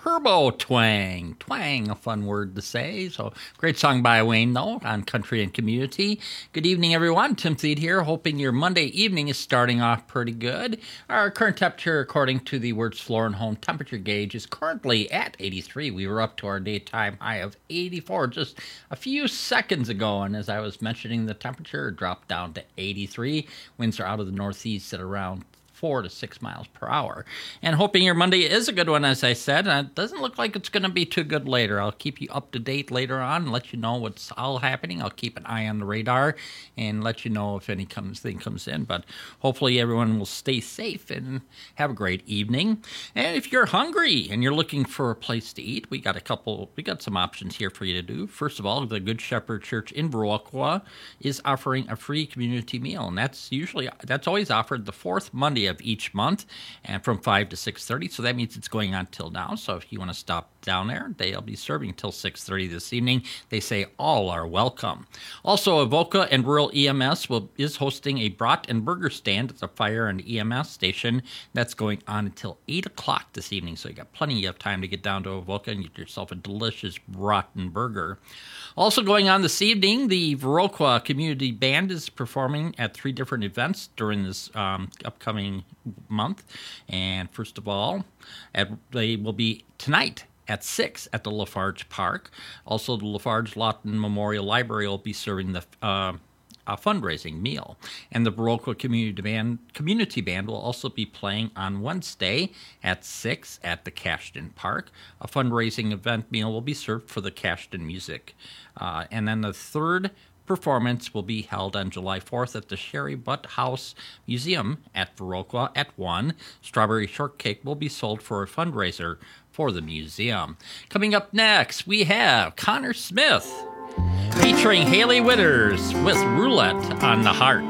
Turbo Twang. Twang, a fun word to say. So, great song by Wayne, though, on Country and Community. Good evening, everyone. Tim Thede here, hoping your Monday evening is starting off pretty good. Our current temperature, according to the Words Floor and Home temperature gauge, is currently at eighty-three. We were up to our daytime high of eighty-four just a few seconds ago, and as I was mentioning, the temperature dropped down to eighty-three. Winds are out of the northeast at around four to six miles per hour. And hoping your Monday is a good one, as I said. And it doesn't look like it's going to be too good later. I'll keep you up to date later on and let you know what's all happening. I'll keep an eye on the radar and let you know if any comes thing comes in. But hopefully everyone will stay safe and have a great evening. And if you're hungry and you're looking for a place to eat, we got a couple, we got some options here for you to do. First of all, the Good Shepherd Church in Viroqua is offering a free community meal. And that's usually, that's always offered the fourth Monday of each month, and from five to six thirty. So that means it's going on till now. So if you want to stop down there, they'll be serving till six thirty this evening. They say all are welcome. Also, Avoca and Rural E M S will is hosting a brat and burger stand at the fire and E M S station. That's going on until eight o'clock this evening. So you got plenty of time to get down to Avoca and get yourself a delicious brat and burger. Also going on this evening, the Viroqua Community Band is performing at three different events during this um, upcoming month. And first of all, at, they will be tonight at six at the Lafarge Park. Also, the Lafarge Lawton Memorial Library will be serving the uh, a fundraising meal. And the Viroqua Community Band, Community Band will also be playing on Wednesday at six at the Cashton Park. A fundraising event meal will be served for the Cashton Music. Uh, and then the third performance will be held on July fourth at the Sherry Butt House Museum at Viroqua at one. Strawberry shortcake will be sold for a fundraiser for the museum. Coming up next, we have Connor Smith featuring Haley Witters with Roulette on the Heart.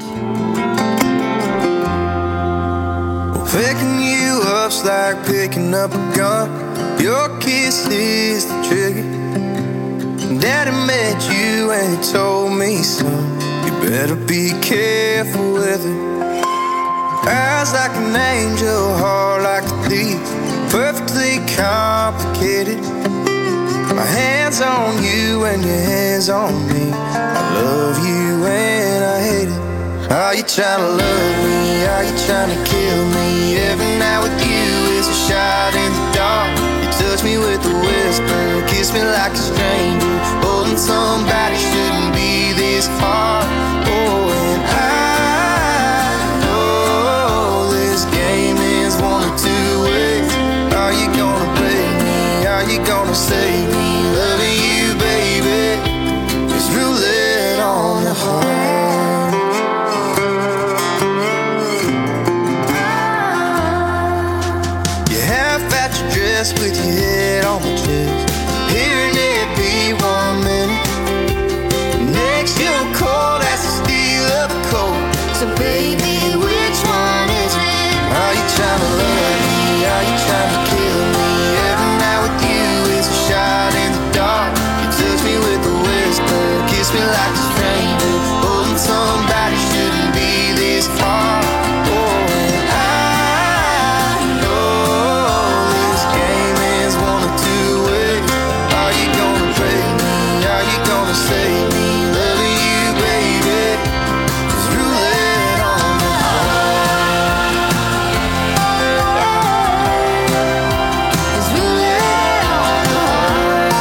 Picking you up's like picking up a gun. Your kiss is the trigger. Daddy met you and he told me, son, you better be careful with it. Eyes like an angel, heart like a thief, perfectly complicated. My hands on you and your hands on me. I love you and I hate it. Are you trying to love me? Are you trying to kill me? Every night with you is a shot in the dark. You touch me with a whisper, kiss me like a stranger. Holding somebody shouldn't be this hard. Oh, and I know this game is one or two ways. Are you gonna play me? Are you gonna save me? Loving you, baby, is roulette on the heart. You half at your dress with your head on my chest. Hearing it be one minute, next you're cold as the steel of a coat. So baby, which one is it? Are you trying to love me? Are you trying to kill me? Every night with you is a shot in the dark. You touch me with a whisper, kiss me like a stranger. Holding somebody shouldn't be this far. Oh, and I know this game is one or two ways. Are you gonna play me? Are you gonna save me? Loving you, baby, is roulette on the heart. Is roulette on the heart.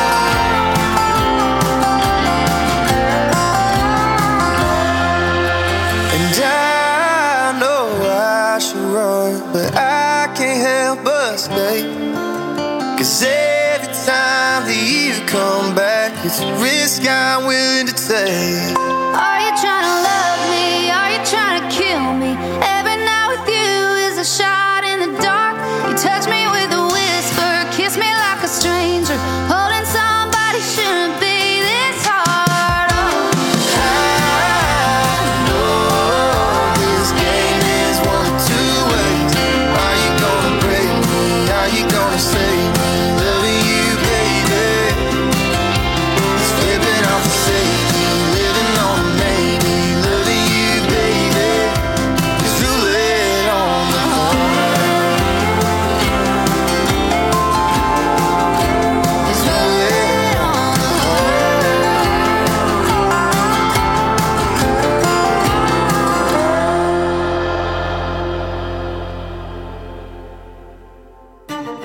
And I know I should run, but I can't help but stay. 'Cause every time that you come back, it's a risk I'm willing to take. Are you trying to love me? Are you trying to kill me? Every night with you is a shot in the dark. You touch me with a whisper, kiss me like a stranger. Holding somebody shouldn't be this hard. Oh. I know this game is one or two ways. Are you gonna break me? Are you gonna save me? Loving you, baby, it's flipping off the safety, living on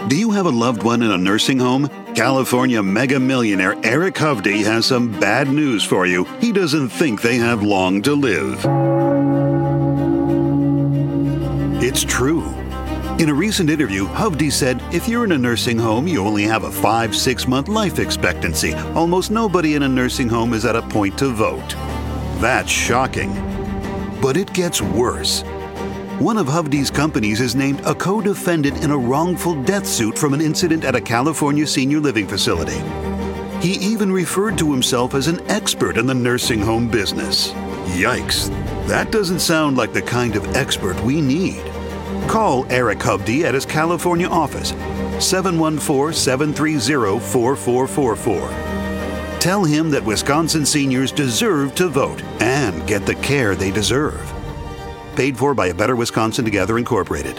Do you have a loved one in a nursing home? California mega millionaire Eric Hovde has some bad news for you. He doesn't think they have long to live. It's true. In a recent interview, Hovde said, if you're in a nursing home, you only have a five, six month life expectancy. Almost nobody in a nursing home is at a point to vote. That's shocking. But it gets worse. One of Hovde's companies is named a co-defendant in a wrongful death suit from an incident at a California senior living facility. He even referred to himself as an expert in the nursing home business. Yikes. That doesn't sound like the kind of expert we need. Call Eric Hovde at his California office, seven one four, seven three zero, four four four four. Tell him that Wisconsin seniors deserve to vote and get the care they deserve. Paid for by A Better Wisconsin Together Incorporated.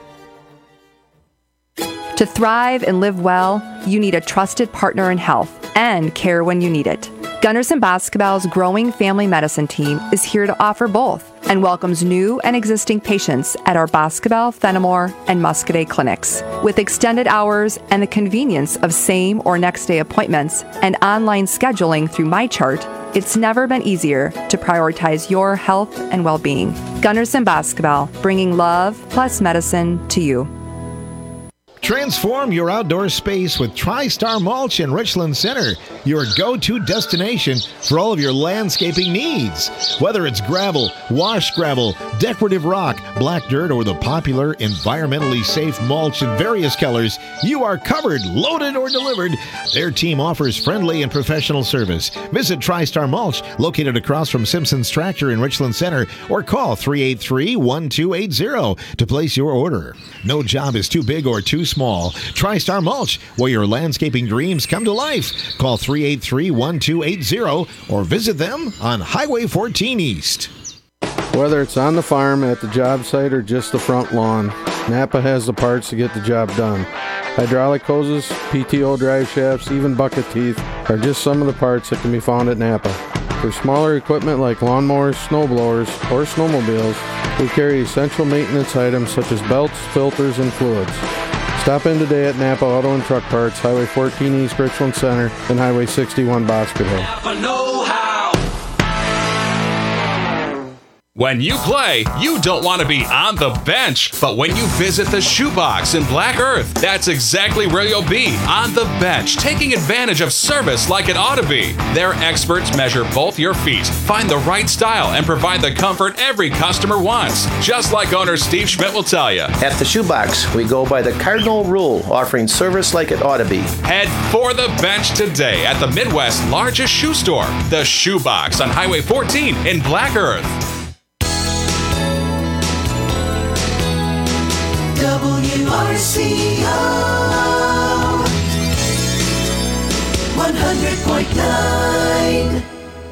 To thrive and live well, you need a trusted partner in health and care when you need it. Gunderson Basketball's growing family medicine team is here to offer both and welcomes new and existing patients at our Basketball, Fenimore, and Muscadet clinics. With extended hours and the convenience of same or next day appointments and online scheduling through MyChart, it's never been easier to prioritize your health and well-being. Gunderson Basketball, bringing love plus medicine to you. Transform your outdoor space with TriStar Mulch in Richland Center, your go-to destination for all of your landscaping needs. Whether it's gravel, wash gravel, decorative rock, black dirt, or the popular environmentally safe mulch in various colors, you are covered, loaded, or delivered. Their team offers friendly and professional service. Visit TriStar Mulch, located across from Simpson's Tractor in Richland Center, or call three eight three, one two eight zero to place your order. No job is too big or too small. TriStar Mulch, where your landscaping dreams come to life. Call three eight three, one two eight zero or visit them on Highway fourteen East. Whether it's on the farm, at the job site, or just the front lawn, Napa has the parts to get the job done. Hydraulic hoses, P T O drive shafts, even bucket teeth are just some of the parts that can be found at Napa. For smaller equipment like lawnmowers, snowblowers, or snowmobiles, we carry essential maintenance items such as belts, filters, and fluids. Stop in today at Napa Auto and Truck Parts, Highway fourteen East Richland Center, and Highway sixty-one Bosque Hill. When you play, you don't want to be on the bench. But when you visit the Shoebox in Black Earth, that's exactly where you'll be, on the bench, taking advantage of service like it ought to be. Their experts measure both your feet, find the right style, and provide the comfort every customer wants. Just like owner Steve Schmidt will tell you. At the Shoebox, we go by the cardinal rule, offering service like it ought to be. Head for the bench today at the Midwest's largest shoe store, the Shoebox on Highway fourteen in Black Earth. W R C O one hundred point nine.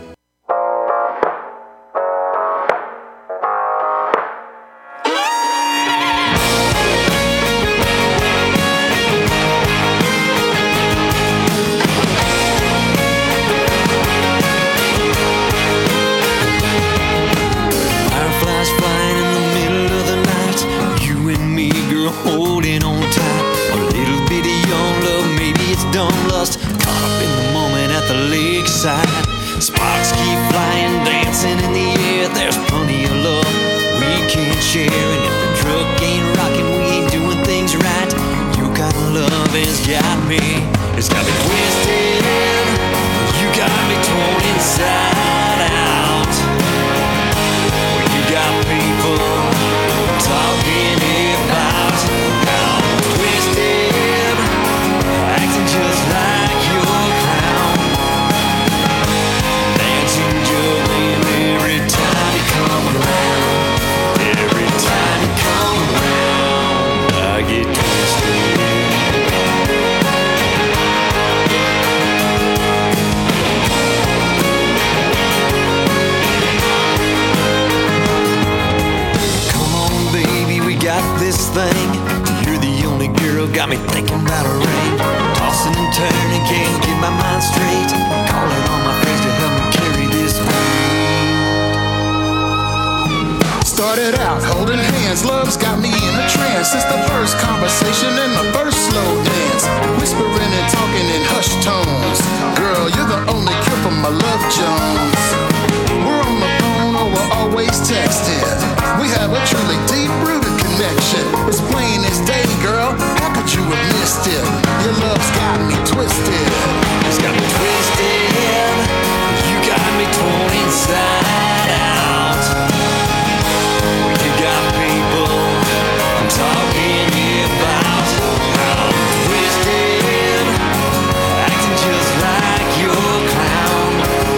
Fireflies flying in the middle of the night. You and me, girl, holding on tight. A little bit of young love, maybe it's dumb lust. Caught up in the moment at the lakeside. Sparks keep flying, dancing in the air. There's plenty of love we can share. And if the truck ain't rocking, we ain't doing things right. Your kind of love has got me. It's got me twisted. You got me torn inside out. When you got people talking about how I'm twisted, acting just like your clown, dancing juggling every time you come around. Every time you come around, I get twisted. Got this thing, you're the only girl, got me thinking about a ring. Tossing and turning, can't get my mind straight. Calling on my friends to help me carry this weight. Start started out holding hands. Love's got me in a trance since the first conversation and the first slow dance. Whispering and talking in hushed tones. Girl, you're the only cure for my love Jones. We're on the phone or we're always texting. We have a truly deep-rooted connection. It's plain as day, girl. How could you have missed it? Your love's got me twisted. It's got me twisted. You got me torn inside out. You got people I'm talking about. I'm twisted, acting just like your clown.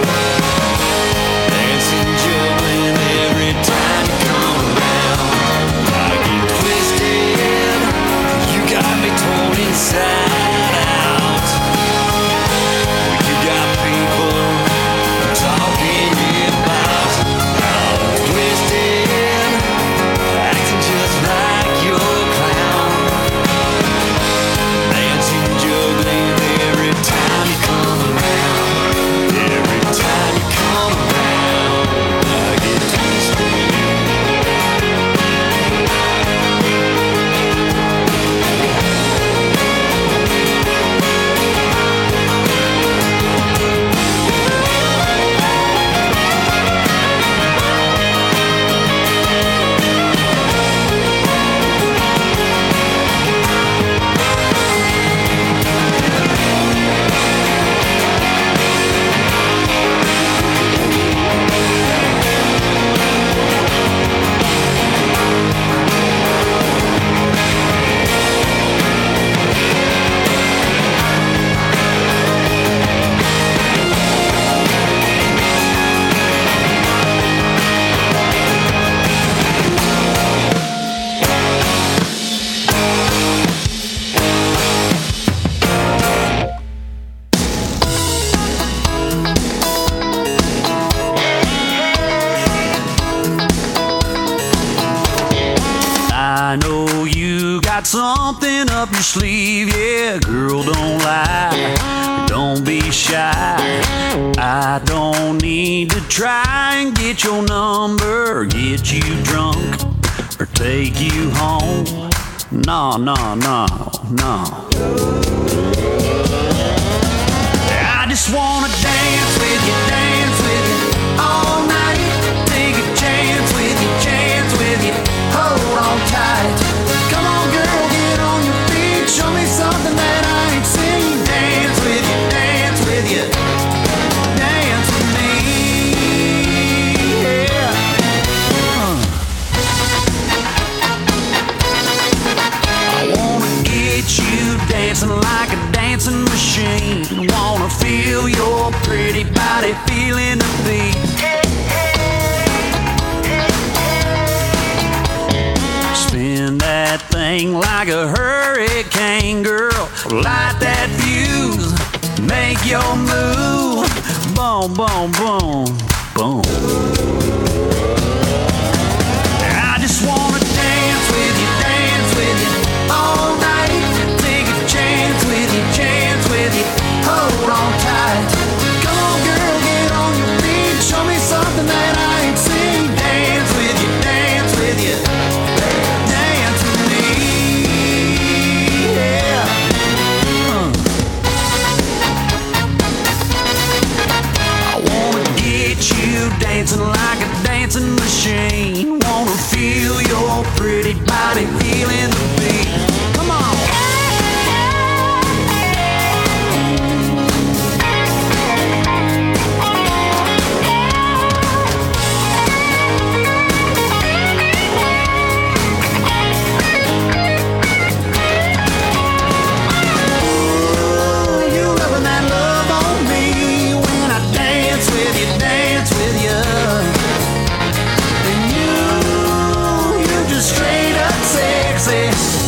Dancing, juggling every time you come around. I get twisted. You got me torn inside out. You got people talking about. I'm twisted, acting just like your clown. Dancing, juggling every time you come around. Every time you come around, I get twisted. I know you got something up your sleeve, yeah, girl, don't lie, don't be shy. I don't need to try and get your number, get you drunk, or take you home. No, no, no, no. I just wanna dance with you, dance with you all night. Take a chance with you, chance with you. Hold on tight. Come on, girl, get on your feet. Show me something that I ain't seen. Dance with you, dance with you. Dance with me, yeah. Uh. I wanna get you dancing like a dancing machine. Wanna feel your pretty body feeling the beat. Spin that thing like a hurricane, girl. Light that fuse, make your move. Boom, boom, boom, boom. I just wanna dance with you, dance with you all night. Take a chance with you, chance with you. Hold on tight. Come on, girl, get on your feet. Show me something that I ain't seen. Dance with you, dance with you. Dance with me, yeah. Uh. I wanna get you dancing like a dancing machine. Wanna feel your pretty body feeling the beat. Come on. You rubbing that love on me when I dance with you, dance with you. And you, you just straight up sexy.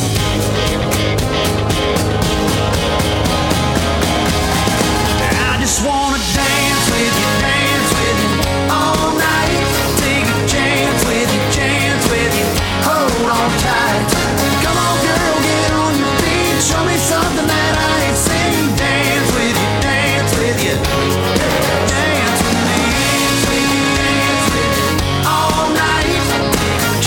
I just wanna dance with you, dance with you all night. Take a chance with you, chance with you. Hold on tight. Come on, girl, get on your feet. Show me something that I ain't seen. Dance with you, dance with you. Dance with me, dance with you all night.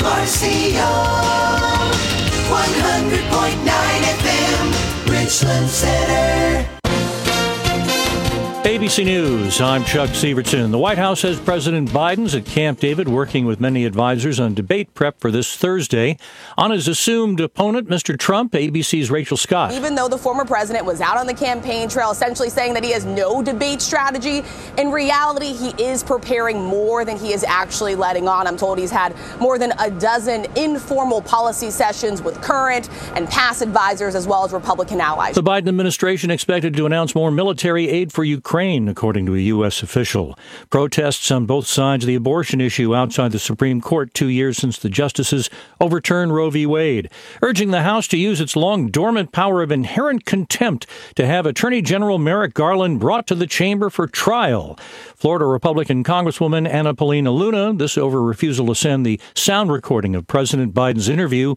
R C O, one hundred point nine F M, Richland Center. A B C News, I'm Chuck Severson. The White House says President Biden's at Camp David working with many advisors on debate prep for this Thursday. On his assumed opponent, Mister Trump, A B C's Rachel Scott. Even though the former president was out on the campaign trail essentially saying that he has no debate strategy, in reality, he is preparing more than he is actually letting on. I'm told he's had more than a dozen informal policy sessions with current and past advisors as well as Republican allies. The Biden administration expected to announce more military aid for Ukraine. According to a U S official. Protests on both sides of the abortion issue outside the Supreme Court two years since the justices overturned Roe v. Wade, urging the House to use its long dormant power of inherent contempt to have Attorney General Merrick Garland brought to the chamber for trial. Florida Republican Congresswoman Anna Paulina Luna, this over refusal to send the sound recording of President Biden's interview